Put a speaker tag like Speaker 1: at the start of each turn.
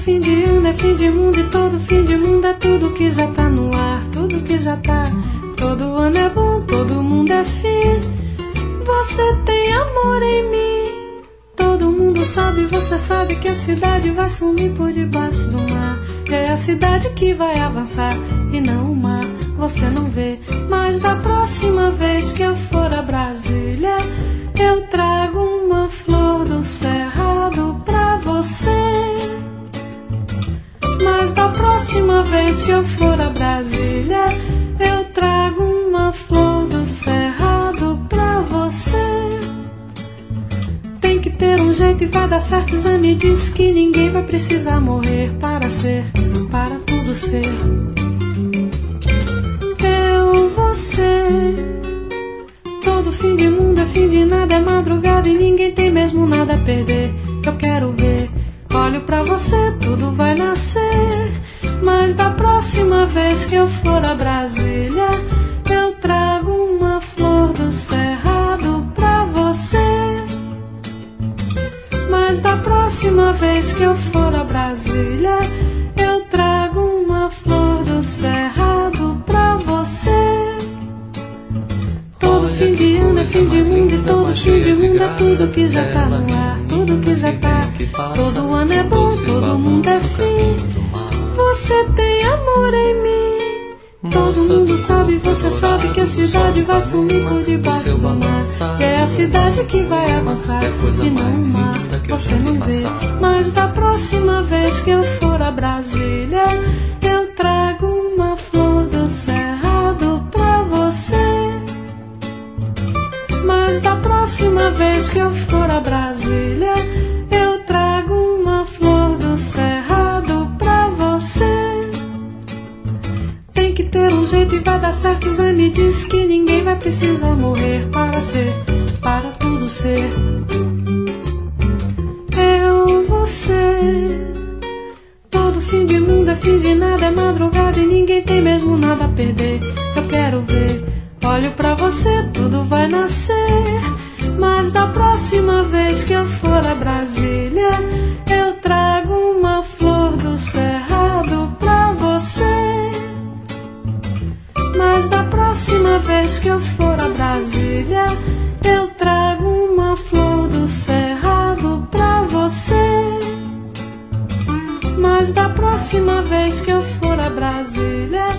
Speaker 1: fim de ano é fim de mundo, e todo fim de mundo é tudo que já tá no ar, tudo que já tá. Todo ano é bom, todo mundo é fim. Você tem amor em mim. Todo mundo sabe, você sabe que a cidade vai sumir por debaixo do mar. É a cidade que vai avançar e não o mar. Você não vê, mas da próxima vez que eu for a Brasília, eu trago uma flor do cerrado pra você. Mas da próxima vez que eu for a Brasília, eu trago uma flor do cerrado pra você. Tem que ter um jeito e vai dar certo. O exame diz que ninguém vai precisar morrer para ser, para tudo ser. Eu, você. Todo fim de mundo é fim de nada, é madrugada e ninguém tem mesmo nada a perder. Eu quero ver, olho pra você, tudo vai nascer. Mas da próxima vez que eu for a Brasília, eu trago uma flor do cerrado pra você. Mas da próxima vez que eu for a Brasília, eu trago uma flor do cerrado pra você. Todo fim de ano é fim de mundo, e todo fim de mundo é tudo que já tá no ar, tudo que já tá. Todo ano é bom, todo mundo é fim. Você tem amor em mim. Todo mundo sabe, você sabe que a cidade vai sumir por debaixo do mar. É a cidade que vai avançar e não o mar. Você não vê, mas da próxima vez que eu for a Brasília, eu trago uma flor do cerrado pra você. Mas da próxima vez que eu for a Brasília, eu trago uma flor do cerrado pra você. Tem que ter um jeito e vai dar certo. O exame diz que ninguém vai precisar morrer para ser, para tudo ser. Eu, você. Todo fim de mundo é fim de nada, é madrugada e ninguém tem mesmo nada a perder. Eu quero ver, olho pra você, tudo vai nascer. Mas da próxima vez que eu for a Brasília, eu trago uma flor do cerrado pra você. Mas da próxima vez que eu for a Brasília, eu trago uma flor do cerrado pra você. Mas da próxima vez que eu for a Brasília,